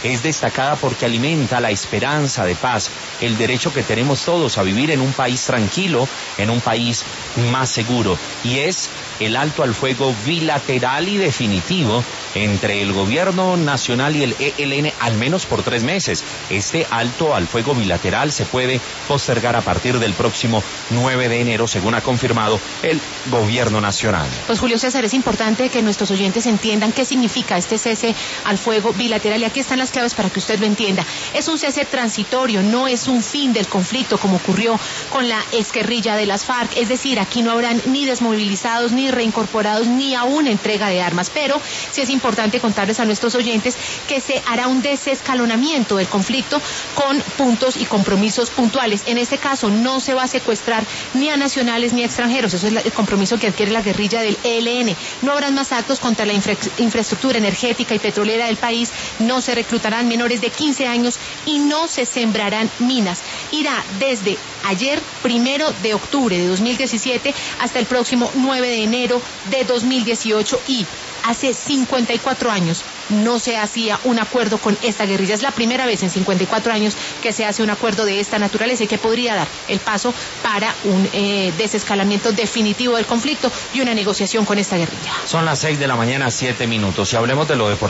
es destacada porque alimenta la esperanza de paz, el derecho que tenemos todos a vivir en un país tranquilo, en un país más seguro, y es el alto al fuego bilateral y definitivo entre el gobierno nacional y el ELN, al menos por 3 meses. Este alto al fuego bilateral se puede postergar a partir del próximo 9 de enero, según ha confirmado el gobierno nacional. Pues Julio César, es importante que nuestros oyentes entiendan qué significa este cese al fuego bilateral, y aquí están las claves para que usted lo entienda. Es un cese transitorio, no es un fin del conflicto como ocurrió con la exguerrilla de las FARC, es decir, aquí no habrán ni desmovilizados, ni reincorporados, ni aún entrega de armas, pero sí es importante contarles a nuestros oyentes que se hará un desescalonamiento del conflicto con puntos y compromisos puntuales. En este caso no se va a secuestrar ni a nacionales ni a extranjeros, eso es el compromiso que adquiere la guerrilla del ELN. No habrán más actos contra la infraestructura energética y petrolera del país, no se reclutarán menores de 15 años y no se sembrarán minas. Irá desde ayer, 1 de octubre de 2017, hasta el próximo 9 de enero de 2018, y hace 54 años no se hacía un acuerdo con esta guerrilla. Es la primera vez en 54 años que se hace un acuerdo de esta naturaleza y que podría dar el paso para un desescalamiento definitivo del conflicto y una negociación con esta guerrilla. Son las 6 de la mañana, 7 minutos, y hablemos de lo deportivo.